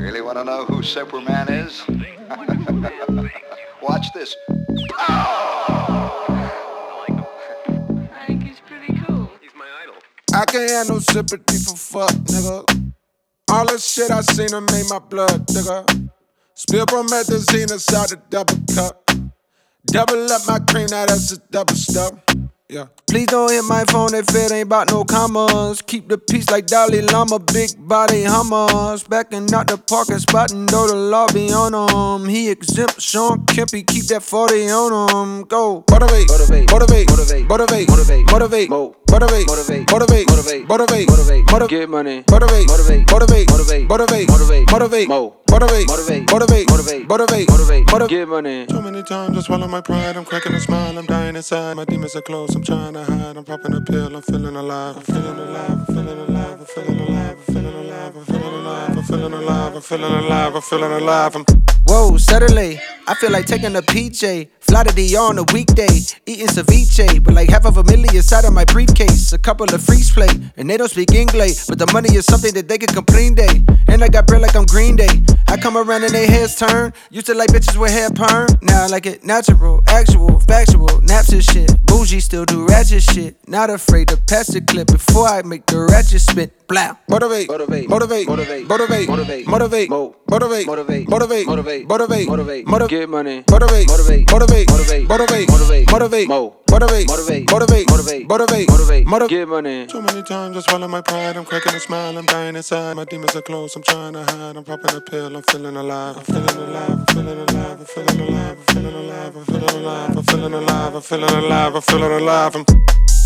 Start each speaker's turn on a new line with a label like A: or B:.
A: Really want to know who Superman is? Watch this.
B: I think he's pretty cool. He's my idol.
C: I can't have no sympathy for fuck, nigga. All the shit I seen her made my blood, nigga. Spill promethazine inside the double cup. Double up my cream, now that's a double stuff. Yeah. Please don't hit my phone if it ain't about no commas. Keep the peace like Dalai Lama, big body hummers. Backing out the parking spot and know the law be on him. He exempt Sean Kempy, keep that 40 on him. Go. Motivate, motivate, motivate, motivate, motivate, motivate, motivate, motivate, motivate, motivate, motivate, motivate, motivate, get money, motivate, motivate, motivate, motivate, motivate, motivate, motivate, motivate, motivate, motivate, motivate, motivate, motivate, get money. Too many times I swallow my pride, I'm cracking a smile, I'm dying inside. My demons are close, I'm trying to hide. I'm popping a pill, I'm feeling alive. I'm feeling alive, I'm feeling alive, I'm feeling alive, I'm feeling alive, I'm feeling alive, I'm feeling alive, I'm feeling alive, I'm feeling alive. Whoa, Saturday, I feel like taking a PJ. Fly to DR on a weekday, eating ceviche. But like $500,000 inside of my briefcase. A couple of freaks play, and they don't speak English. But the money is something that they can complain day. And I got bread like I'm Green Day. I come around and they heads turn. Used to like bitches with hair perm. Now I like it natural, actual, factual. Naps and shit, bougie still do ratchet shit. Not afraid to pass the clip before I make the ratchet spit. Blah. Motivate, motivate, motivate, motivate, motivate, motivate, motivate, motivate, motivate, motivate, motivate, motivate, motivate, motivate, get money, motivate, motivate, motivate, motivate, motivate, motivate, motivate, motivate, motivate, motivate, motivate, motivate, motivate, motivate, get money. Too many times I swallow my pride, I'm cracking a smile, I'm dying inside. My demons are close, I'm trying to hide. I'm popping a pill, I'm feeling alive. I'm feeling alive, I'm feeling alive, I'm feeling alive, I'm feeling alive, I'm feeling alive, I'm feeling alive, I'm feeling alive, I'm feeling alive, I'm